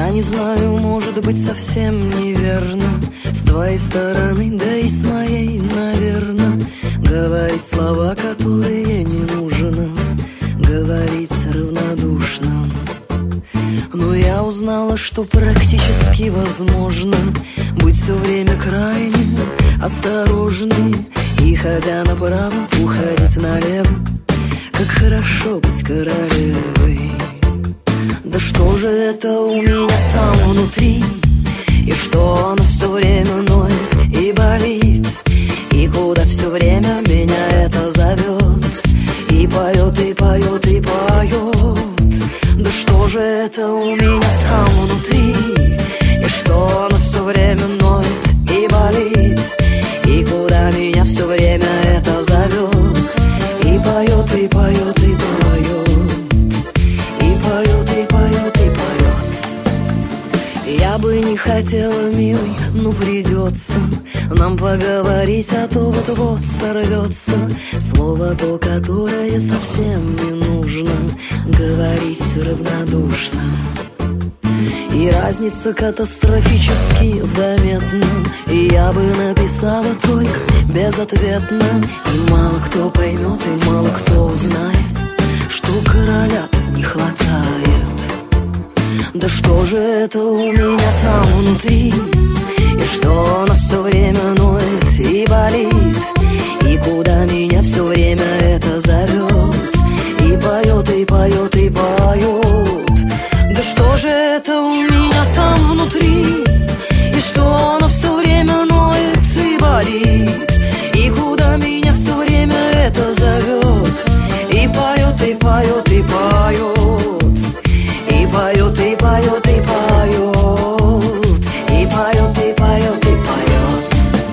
я не знаю, может быть, совсем неверно с твоей стороны, да и с моей, наверно, говорить слова, которые не нужно говорить равнодушно. Но я узнала, что практически возможно быть все время крайне осторожной и, ходя направо, уходить налево. Как хорошо быть королевой. Да что же это у меня там внутри, и что оно все время ноет и болит, и куда все время меня это зовет, и поет, и поет, и поет. Да что же это у меня там внутри, и что оно все время ноет и болит, и куда меня все время это зовет, и поет, и поет, и поет, и поет, и поет, и поет. Я бы не хотела, милый, но придется нам поговорить, а то вот-вот сорвется слово то, которое совсем не нужно говорить равнодушно. И разница катастрофически заметна, и я бы написала только безответно. И мало кто поймет, и мало кто узнает, что короля-то не хватает. Да что же это у меня там внутри, и что оно все время ноет и болит, и куда меня все время это зовет, и поет, и поет, и поет. Да что же это у меня там внутри, и что оно все время ноет и болит, и куда меня все время это зовет, и поет, и поет, и поет, и поет, и поет, и поет, и поет, и поет, и поет.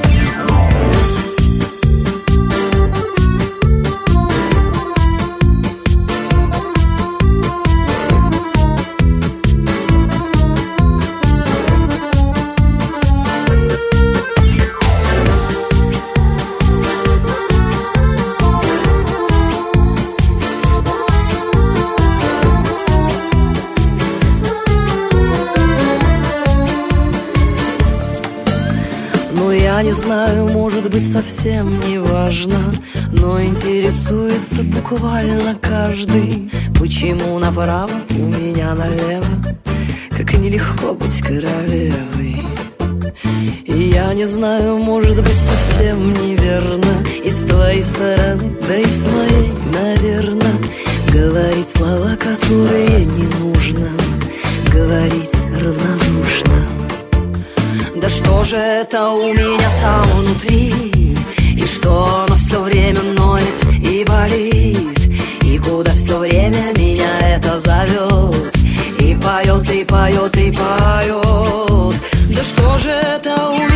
Я не знаю, может быть, совсем не важно, но интересуется буквально каждый, почему направо у меня налево, как нелегко быть королевой. И я не знаю, может быть, совсем неверно и с твоей стороны, да и с моей, наверно, говорить слова, которые не нужно говорить равнодушно. Да что же это у меня там внутри, и что оно все время ноет и болит, и куда все время меня это зовет, и поет, и поет, и поет. Да что же это у меня